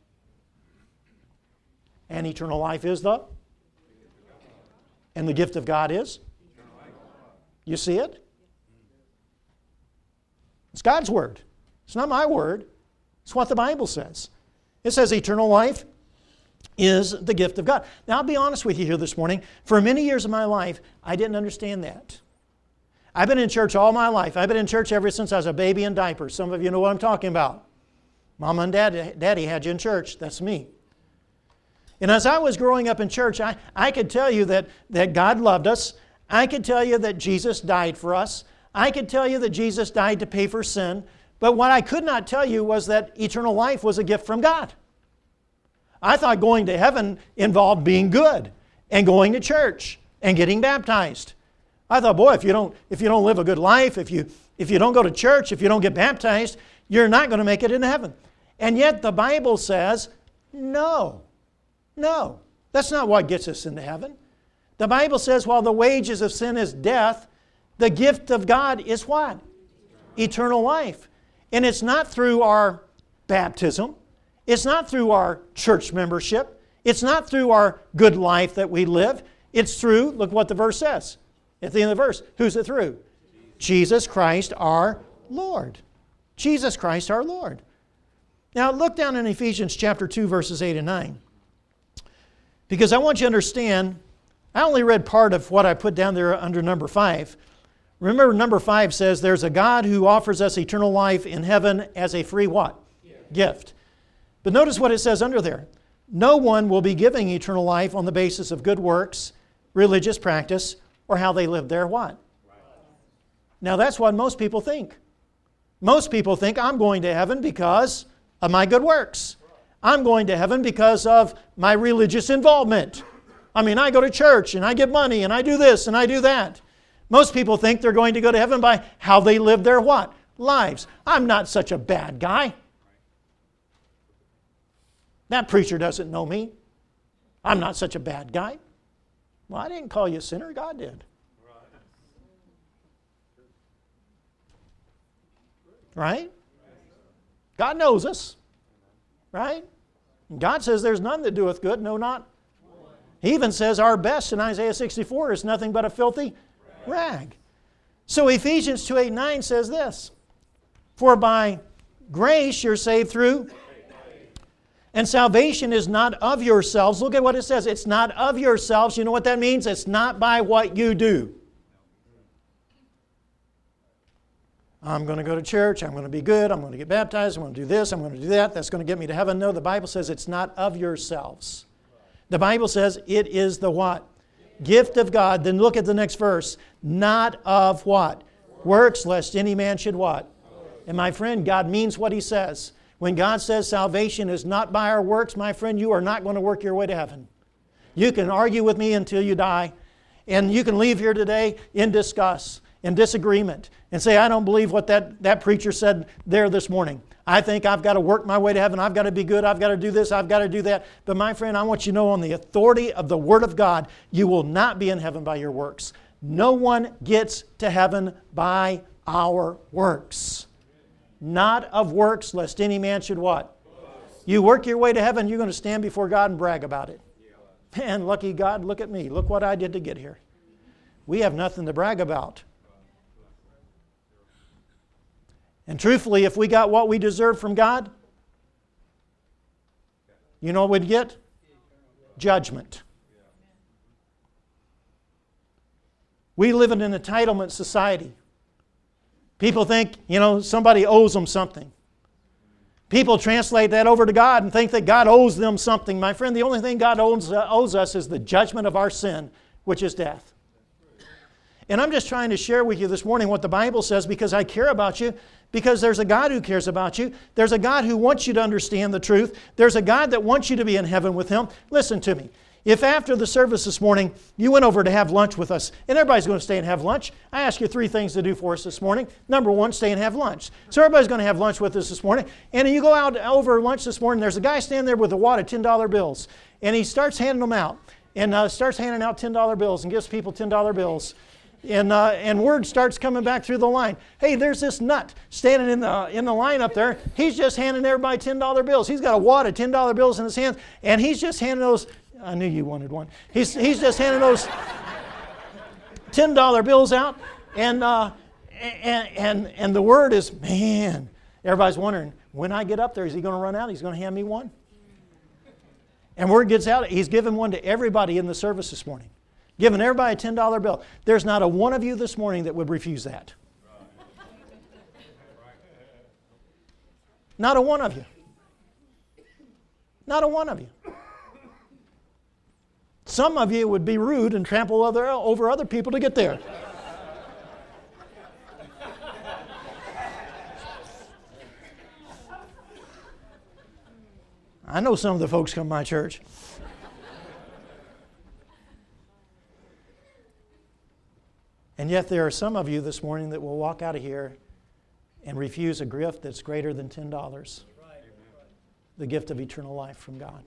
And eternal life is the? And the gift of God is? You see it? It's God's word. It's not my word. It's what the Bible says. It says eternal life is the gift of God. Now, I'll be honest with you here this morning. For many years of my life, I didn't understand that. I've been in church all my life. I've been in church ever since I was a baby in diapers. Some of you know what I'm talking about. Mama and Dad, Daddy had you in church. That's me. And as I was growing up in church, I, I could tell you that, that God loved us. I could tell you that Jesus died for us. I could tell you that Jesus died to pay for sin. But what I could not tell you was that eternal life was a gift from God. I thought going to heaven involved being good and going to church and getting baptized. I thought, boy, if you don't, if you don't live a good life, if you, if you don't go to church, if you don't get baptized, you're not going to make it into heaven. And yet the Bible says, no, no, that's not what gets us into heaven. The Bible says, while the wages of sin is death, the gift of God is what? Eternal life. And it's not through our baptism. It's not through our church membership. It's not through our good life that we live. It's through, look what the verse says. At the end of the verse, who's it through? Jesus Christ our Lord. Jesus Christ our Lord. Now look down in Ephesians chapter two, verses eight and nine. Because I want you to understand, I only read part of what I put down there under number five. Remember, number five says there's a God who offers us eternal life in heaven as a free what? Yeah. Gift. But notice what it says under there. No one will be giving eternal life on the basis of good works, religious practice, or how they live their what? Right. Now that's what most people think. Most people think I'm going to heaven because of my good works. I'm going to heaven because of my religious involvement. I mean, I go to church and I give money and I do this and I do that. Most people think they're going to go to heaven by how they live their what? Lives. I'm not such a bad guy. That preacher doesn't know me. I'm not such a bad guy. Well, I didn't call you a sinner. God did. Right? God knows us. Right? And God says there's none that doeth good, no not. He even says our best in Isaiah sixty-four is nothing but a filthy rag. So Ephesians two, eight, nine says this. For by grace you're saved through, and salvation is not of yourselves. Look at what it says. It's not of yourselves. You know what that means? It's not by what you do. I'm going to go to church. I'm going to be good. I'm going to get baptized. I'm going to do this. I'm going to do that. That's going to get me to heaven. No, the Bible says it's not of yourselves. The Bible says it is the what? Gift of God. Then look at the next verse. Not of what? Works, lest any man should what? And my friend, God means what He says. When God says salvation is not by our works, my friend, you are not going to work your way to heaven. You can argue with me until you die, and you can leave here today in disgust, in disagreement, and say, I don't believe what that, that preacher said there this morning. I think I've got to work my way to heaven. I've got to be good. I've got to do this. I've got to do that. But my friend, I want you to know on the authority of the Word of God, you will not be in heaven by your works. No one gets to heaven by our works. Not of works, lest any man should what? You work your way to heaven, you're going to stand before God and brag about it. Man, lucky God, look at me. Look what I did to get here. We have nothing to brag about. And truthfully, if we got what we deserve from God, you know what we'd get? Judgment. We live in an entitlement society. People think, you know, somebody owes them something. People translate that over to God and think that God owes them something. My friend, the only thing God owes, uh, owes us is the judgment of our sin, which is death. And I'm just trying to share with you this morning what the Bible says because I care about you, because there's a God who cares about you. There's a God who wants you to understand the truth. There's a God that wants you to be in heaven with Him. Listen to me. If after the service this morning you went over to have lunch with us, and everybody's going to stay and have lunch, I ask you three things to do for us this morning. Number one, stay and have lunch. So everybody's going to have lunch with us this morning. And you go out over lunch this morning, there's a guy standing there with a wad of ten dollar bills. And he starts handing them out. And uh, starts handing out ten dollar bills and gives people ten dollar bills. And, uh, and word starts coming back through the line. Hey, there's this nut standing in the, in the line up there. He's just handing everybody ten dollar bills. He's got a wad of ten dollar bills in his hands. And he's just handing those... I knew you wanted one. He's, he's just handing those ten dollar bills out. And, uh, and, and, and the word is, man, everybody's wondering, when I get up there, is he going to run out? He's going to hand me one? And word gets out, he's given one to everybody in the service this morning. Giving everybody a ten dollar bill. There's not a one of you this morning that would refuse that. Not a one of you. Not a one of you. Some of you would be rude and trample other, over other people to get there. I know some of the folks come to my church. And yet there are some of you this morning that will walk out of here and refuse a gift that's greater than ten dollars. The gift of eternal life from God.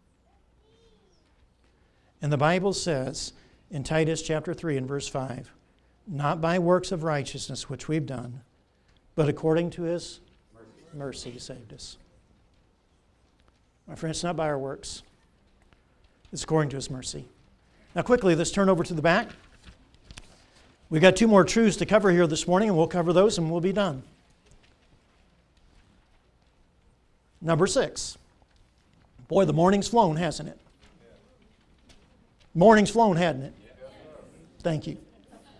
And the Bible says in Titus chapter three and verse five, not by works of righteousness which we've done, but according to His mercy He saved us. My friend, it's not by our works. It's according to His mercy. Now quickly, let's turn over to the back. We've got two more truths to cover here this morning, and we'll cover those and we'll be done. Number six. Boy, the morning's flown, hasn't it? Morning's flown, hadn't it? Thank you.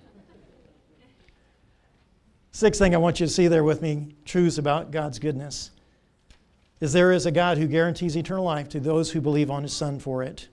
Sixth thing I want you to see there with me, truths about God's goodness, is there is a God who guarantees eternal life to those who believe on His Son for it.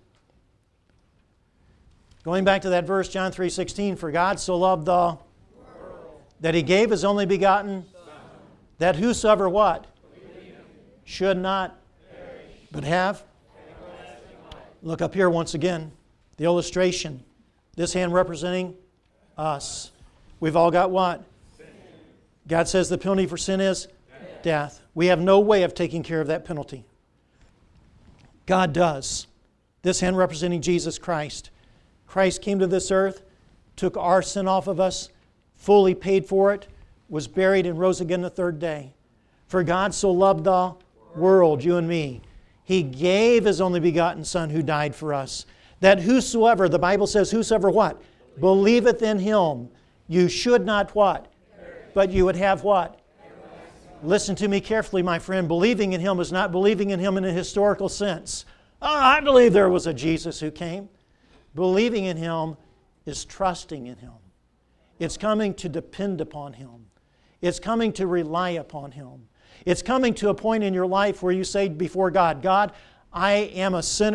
Going back to that verse, John three sixteen, for God so loved the world that He gave His only begotten Son, that whosoever what? Should not perish, but have. Look up here once again. The illustration. This hand representing us. We've all got what? Sin. God says the penalty for sin is death. death. We have no way of taking care of that penalty. God does. This hand representing Jesus Christ. Christ came to this earth, took our sin off of us, fully paid for it, was buried and rose again the third day. For God so loved the world, you and me. He gave His only begotten Son who died for us. That whosoever, the Bible says, whosoever what? Believeth in Him. You should not what? But you would have what? Listen to me carefully, my friend. Believing in Him is not believing in Him in a historical sense. Oh, I believe there was a Jesus who came. Believing in Him is trusting in Him. It's coming to depend upon Him. It's coming to rely upon Him. It's coming to a point in your life where you say before God, God, I am a sinner.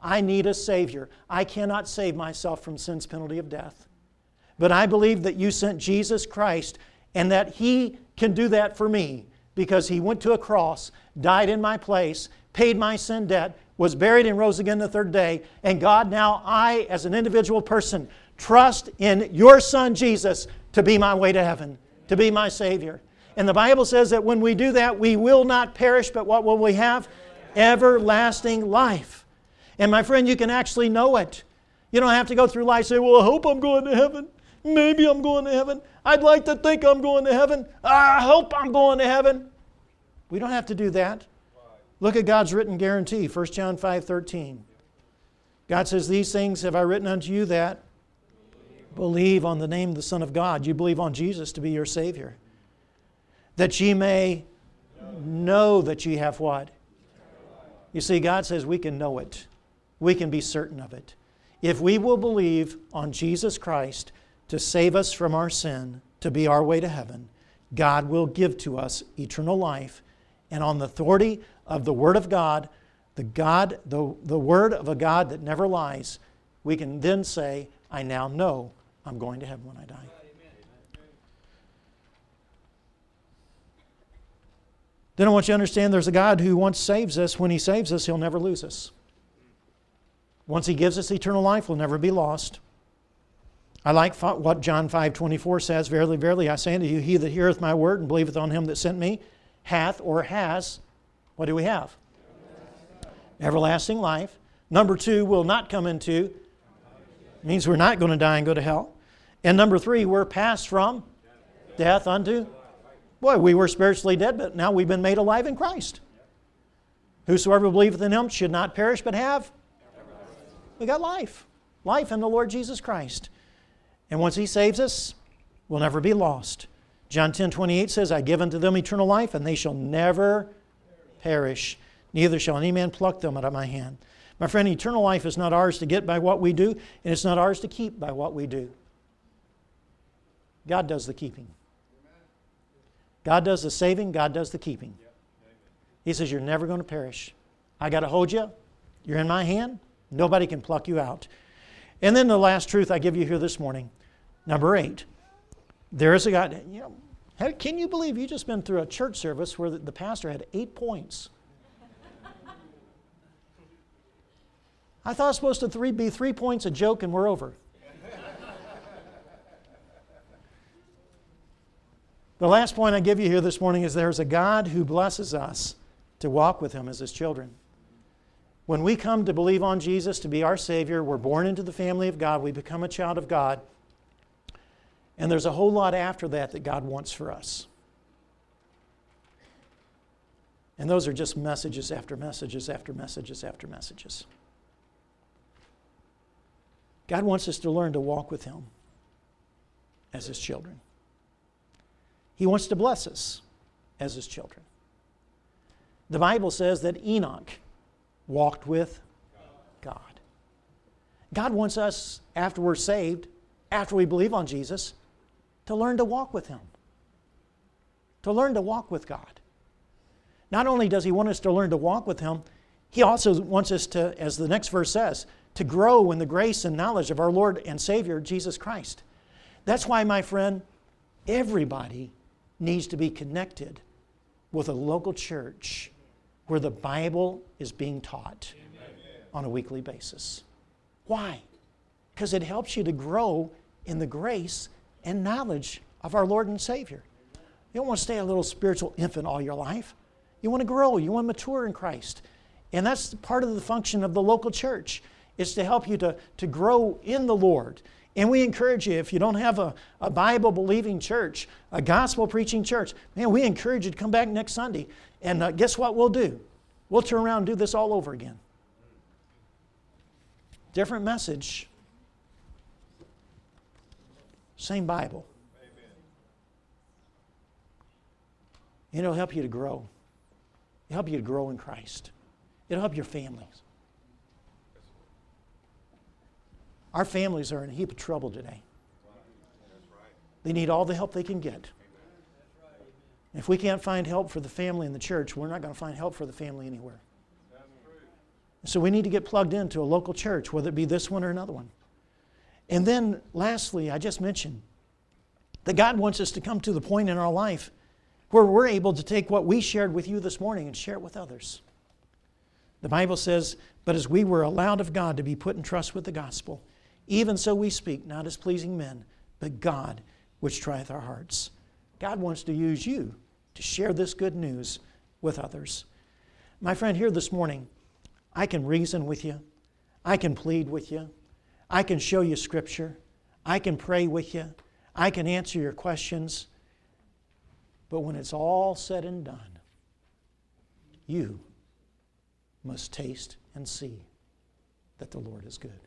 I need a Savior. I cannot save myself from sin's penalty of death. But I believe that you sent Jesus Christ and that He can do that for me because He went to a cross, died in my place, paid my sin debt, was buried and rose again the third day. And God, now I, as an individual person, trust in Your Son Jesus to be my way to heaven, to be my Savior. And the Bible says that when we do that, we will not perish, but what will we have? Everlasting life. And my friend, you can actually know it. You don't have to go through life saying, well, I hope I'm going to heaven. Maybe I'm going to heaven. I'd like to think I'm going to heaven. I hope I'm going to heaven. We don't have to do that. Look at God's written guarantee, First John five thirteen. God says, these things have I written unto you that believe on the name of the Son of God. You believe on Jesus to be your Savior. That ye may know that ye have what? You see, God says we can know it. We can be certain of it. If we will believe on Jesus Christ to save us from our sin, to be our way to heaven, God will give to us eternal life. And on the authority of the Word of God, the God, the, the Word of a God that never lies, we can then say, I now know I'm going to heaven when I die. Then I want you to understand there's a God who once saves us. When He saves us, He'll never lose us. Once He gives us eternal life, we'll never be lost. I like what John five twenty-four says, Verily, verily, I say unto you, he that heareth my word and believeth on Him that sent me, hath or has, what do we have? Everlasting life. Number two, will not come into, means we're not going to die and go to hell. And number three, we're passed from death unto, boy, we were spiritually dead, but now we've been made alive in Christ. Whosoever believeth in Him should not perish, but have. We got life. Life in the Lord Jesus Christ. And once He saves us, we'll never be lost. John ten twenty-eight says, I give unto them eternal life, and they shall never perish. Neither shall any man pluck them out of my hand. My friend, eternal life is not ours to get by what we do, and it's not ours to keep by what we do. God does the keeping. God does the saving, God does the keeping. He says, you're never going to perish. I got to hold you. You're in my hand. Nobody can pluck you out. And then the last truth I give you here this morning, number eight. There is a God. You know, how, can you believe you just been through a church service where the, the pastor had eight points? I thought it was supposed to three, be three points, a joke, and we're over. The last point I give you here this morning is there's a God who blesses us to walk with Him as His children. When we come to believe on Jesus to be our Savior, we're born into the family of God, we become a child of God, and there's a whole lot after that that God wants for us. And those are just messages after messages after messages after messages. God wants us to learn to walk with Him as His children. He wants to bless us as His children. The Bible says that Enoch walked with God. God wants us, after we're saved, after we believe on Jesus, to learn to walk with Him. To learn to walk with God. Not only does He want us to learn to walk with Him, He also wants us to, as the next verse says, to grow in the grace and knowledge of our Lord and Savior, Jesus Christ. That's why, my friend, everybody needs to be connected with a local church where the Bible is being taught on a weekly basis. Why? Because it helps you to grow in the grace and knowledge of our Lord and Savior. You don't want to stay a little spiritual infant all your life. You want to grow. You want to mature in Christ. And that's part of the function of the local church, is to help you to, to grow in the Lord. And we encourage you, if you don't have a, a Bible-believing church, a gospel-preaching church, man, we encourage you to come back next Sunday. And uh, guess what we'll do? We'll turn around and do this all over again. Different message. Same Bible. And it'll help you to grow. It'll help you to grow in Christ. It'll help your families. Our families are in a heap of trouble today. They need all the help they can get. If we can't find help for the family in the church, we're not going to find help for the family anywhere. So we need to get plugged into a local church, whether it be this one or another one. And then lastly, I just mentioned that God wants us to come to the point in our life where we're able to take what we shared with you this morning and share it with others. The Bible says, but as we were allowed of God to be put in trust with the gospel, even so we speak, not as pleasing men, but God, which trieth our hearts. God wants to use you to share this good news with others. My friend, here this morning, I can reason with you. I can plead with you. I can show you Scripture. I can pray with you. I can answer your questions. But when it's all said and done, you must taste and see that the Lord is good.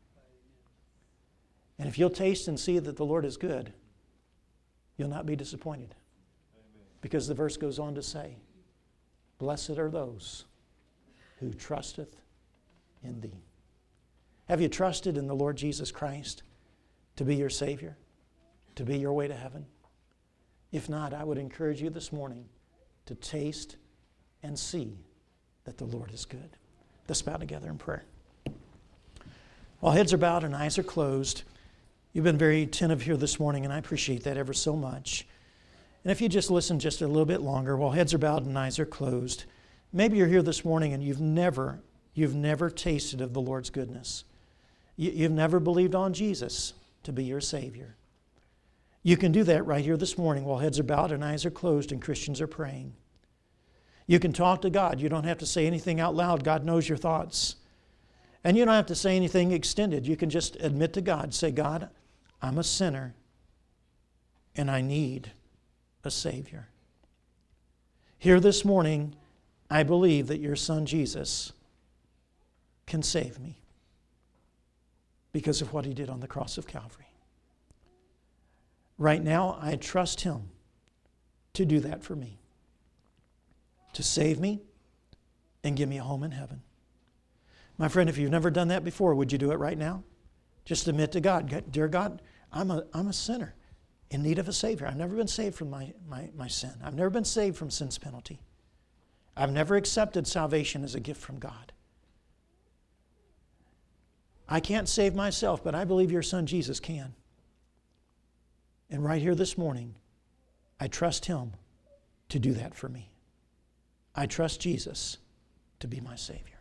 And if you'll taste and see that the Lord is good, you'll not be disappointed. Because the verse goes on to say, blessed are those who trusteth in thee. Have you trusted in the Lord Jesus Christ to be your Savior, to be your way to heaven? If not, I would encourage you this morning to taste and see that the Lord is good. Let's bow together in prayer. While heads are bowed and eyes are closed, you've been very attentive here this morning, and I appreciate that ever so much. And if you just listen just a little bit longer while heads are bowed and eyes are closed, maybe you're here this morning and you've never, you've never tasted of the Lord's goodness. You, you've never believed on Jesus to be your Savior. You can do that right here this morning while heads are bowed and eyes are closed and Christians are praying. You can talk to God. You don't have to say anything out loud. God knows your thoughts. And you don't have to say anything extended. You can just admit to God, say, God, I'm a sinner and I need a Savior. Here this morning, I believe that your Son Jesus can save me because of what He did on the cross of Calvary. Right now, I trust Him to do that for me, to save me and give me a home in heaven. My friend, if you've never done that before, would you do it right now? Just admit to God, dear God, I'm a, I'm a sinner in need of a Savior. I've never been saved from my, my, my sin. I've never been saved from sin's penalty. I've never accepted salvation as a gift from God. I can't save myself, but I believe your Son Jesus can. And right here this morning, I trust Him to do that for me. I trust Jesus to be my Savior.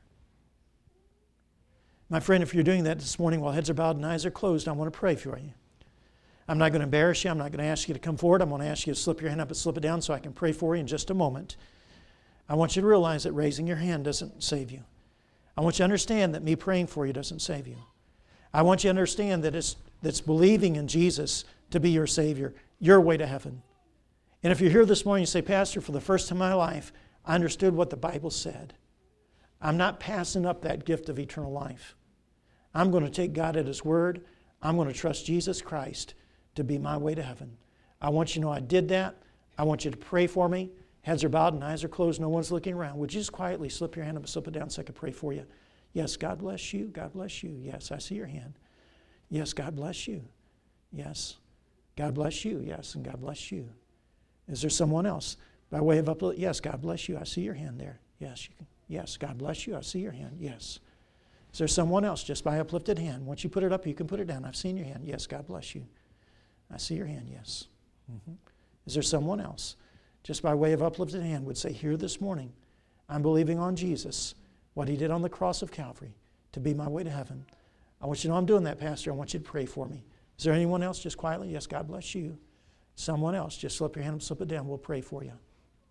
My friend, if you're doing that this morning while heads are bowed and eyes are closed, I want to pray for you. I'm not going to embarrass you. I'm not going to ask you to come forward. I'm going to ask you to slip your hand up and slip it down so I can pray for you in just a moment. I want you to realize that raising your hand doesn't save you. I want you to understand that me praying for you doesn't save you. I want you to understand that it's, that's believing in Jesus to be your Savior, your way to heaven. And if you're here this morning and you say, Pastor, for the first time in my life, I understood what the Bible said. I'm not passing up that gift of eternal life. I'm going to take God at His word. I'm going to trust Jesus Christ to be my way to heaven. I want you to know I did that. I want you to pray for me. Heads are bowed and eyes are closed. No one's looking around. Would you just quietly slip your hand up and slip it down so I can pray for you? Yes, God bless you. God bless you. Yes, I see your hand. Yes, God bless you. Yes. God bless you. Yes, and God bless you. Is there someone else? By way of uplift, yes, God bless you. I see your hand there. Yes, you can. Yes, God bless you. I see your hand. Yes. Is there someone else just by uplifted hand? Once you put it up, you can put it down. I've seen your hand. Yes, God bless you. I see your hand. Yes. Mm-hmm. Is there someone else just by way of uplifted hand would say, here this morning, I'm believing on Jesus, what He did on the cross of Calvary to be my way to heaven. I want you to know I'm doing that, Pastor. I want you to pray for me. Is there anyone else just quietly? Yes, God bless you. Someone else, just slip your hand up, slip it down. We'll pray for you.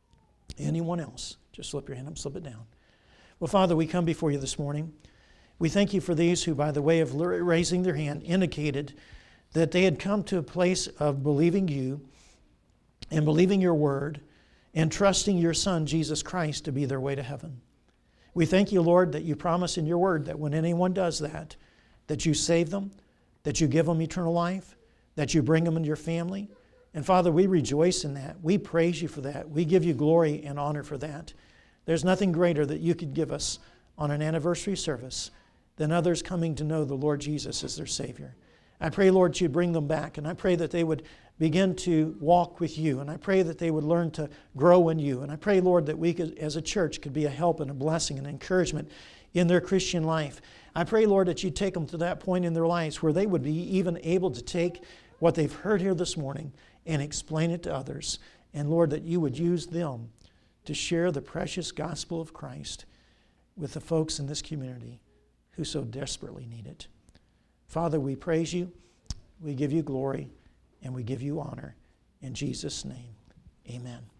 Anyone else, just slip your hand up, slip it down. Well, Father, we come before you this morning. We thank you for these who, by the way of raising their hand, indicated that they had come to a place of believing you and believing your word and trusting your Son, Jesus Christ, to be their way to heaven. We thank you, Lord, that you promise in your word that when anyone does that, that you save them, that you give them eternal life, that you bring them into your family. And Father, we rejoice in that. We praise you for that. We give you glory and honor for that. There's nothing greater that you could give us on an anniversary service than others coming to know the Lord Jesus as their Savior. I pray, Lord, you'd bring them back, and I pray that they would begin to walk with you, and I pray that they would learn to grow in you. And I pray, Lord, that we could, as a church could be a help and a blessing and encouragement in their Christian life. I pray, Lord, that you take them to that point in their lives where they would be even able to take what they've heard here this morning and explain it to others. And Lord, that you would use them to share the precious gospel of Christ with the folks in this community who so desperately need it. Father, we praise you, we give you glory, and we give you honor. In Jesus' name, amen.